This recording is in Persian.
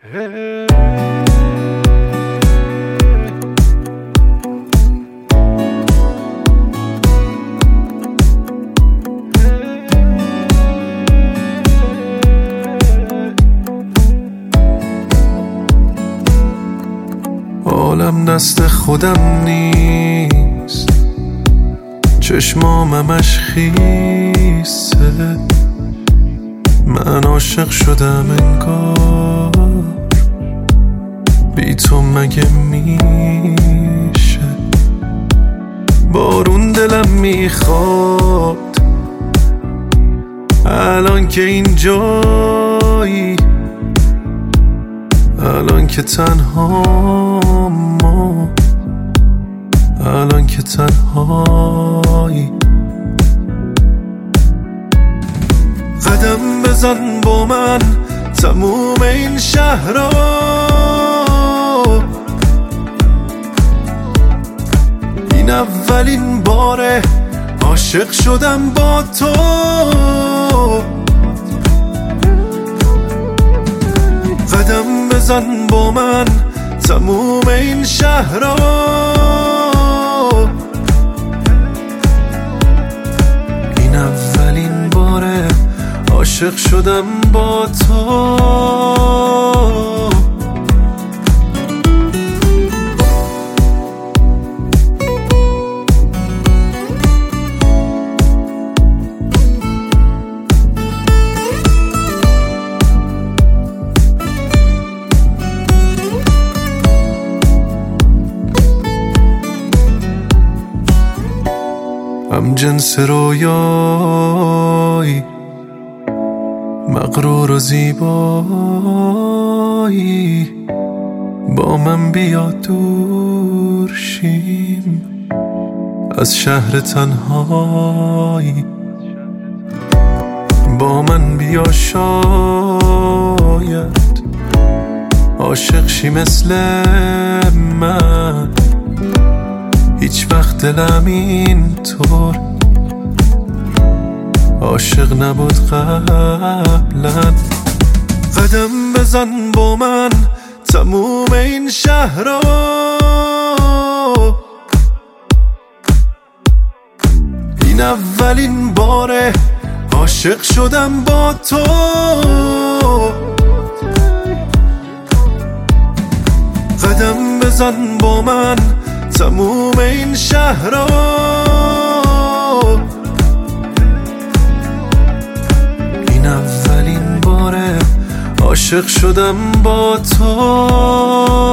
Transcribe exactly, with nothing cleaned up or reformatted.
عالم دست خودم نیست، چشمامش خیسه، من عاشق شدم انگار، بی تو مگه میشه؟ بارون دلم میخواد الان که اینجایی، الان که تنها ما، الان که تنهایی. قدم بزن با من تموم این شهر رو، این اولین باره عاشق شدم با تو. قدم بزن با من تموم این شهر رو، این اولین باره عاشق شدم با تو. هم جنس رویایی، مغرور و زیبایی، با من بیا دور شیم از شهر تنهایی. با من بیا شاید عاشق شی مثل من، هیچ وقت دلم اینطور عاشق نبود قبلا. قدم بزن با من تموم این شهر رو، این اولین باره عاشق شدم با تو. قدم بزن با من تموم این شهر رو، این اولین باره عاشق شدم با تو.